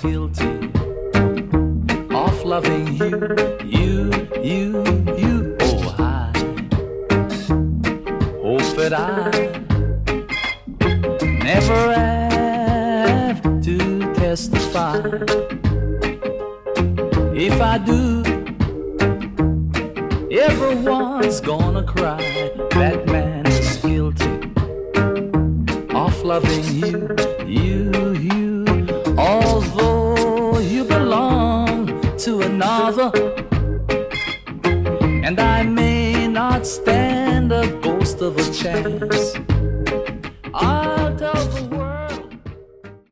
guilty of loving you. Oh, I hope that I never have to testify. If I do, everyone's gonna cry. That man is guilty of loving you. Although you belong to another, and I may not stand a ghost of a chance